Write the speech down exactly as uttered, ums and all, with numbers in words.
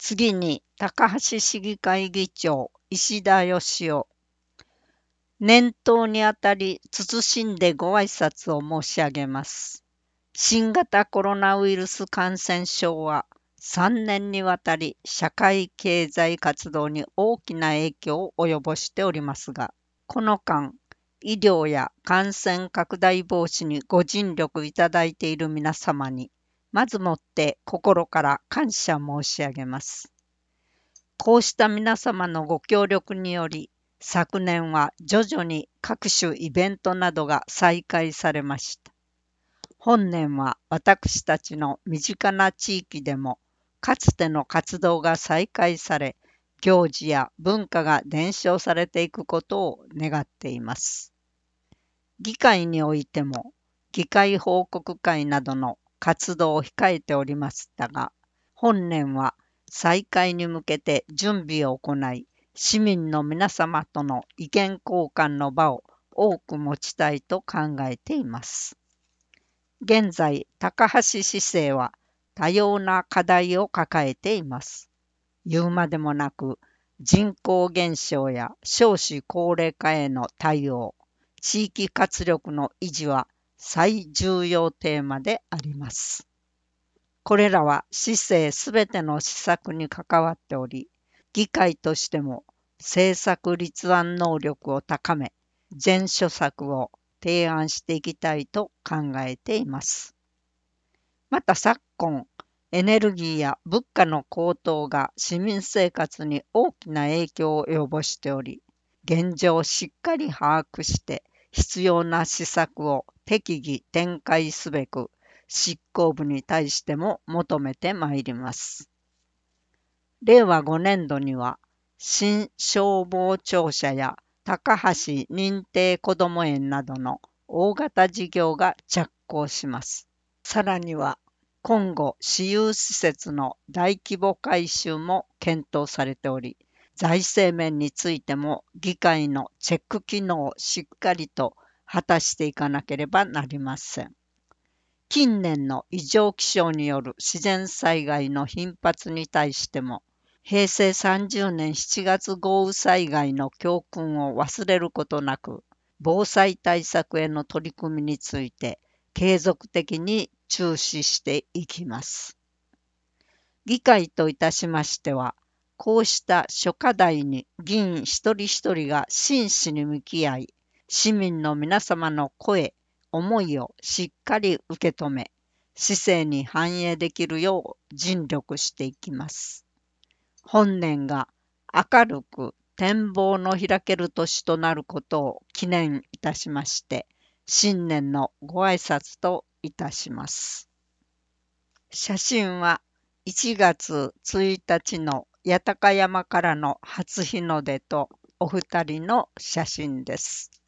次に、高橋市議会議長、石田義雄。年頭にあたり、謹んでご挨拶を申し上げます。新型コロナウイルス感染症は、さんねんにわたり社会経済活動に大きな影響を及ぼしておりますが、この間、医療や感染拡大防止にご尽力いただいている皆様に、まずもって心から感謝申し上げます。こうした皆様のご協力により、昨年は徐々に各種イベントなどが再開されました。本年は私たちの身近な地域でも、かつての活動が再開され、行事や文化が伝承されていくことを願っています。議会においても、議会報告会などの活動を控えておりましたが、本年は再開に向けて準備を行い、市民の皆様との意見交換の場を多く持ちたいと考えています。現在、高橋市政は多様な課題を抱えています。言うまでもなく、人口減少や少子高齢化への対応、地域活力の維持は最重要テーマであります。これらは市政すべての施策に関わっており、議会としても政策立案能力を高め、全諸策を提案していきたいと考えています。また昨今、エネルギーや物価の高騰が市民生活に大きな影響を及ぼしており、現状をしっかり把握して必要な施策を適宜展開すべく、執行部に対しても求めてまいります。れいわごねんどには、新消防庁舎や高橋認定こども園などの大型事業が着工します。さらには、今後、私有施設の大規模改修も検討されており、財政面についても議会のチェック機能をしっかりと果たしていかなければなりません。近年の異常気象による自然災害の頻発に対しても、へいせいさんじゅうねんしちがつ豪雨災害の教訓を忘れることなく、防災対策への取り組みについて継続的に注視していきます。議会といたしましては、こうした諸課題に議員一人一人が真摯に向き合い、市民の皆様の声、思いをしっかり受け止め、市政に反映できるよう尽力していきます。本年が明るく展望の開ける年となることを記念いたしまして、新年のご挨拶といたします。写真はいちがつついたちの八高山からの初日の出とお二人の写真です。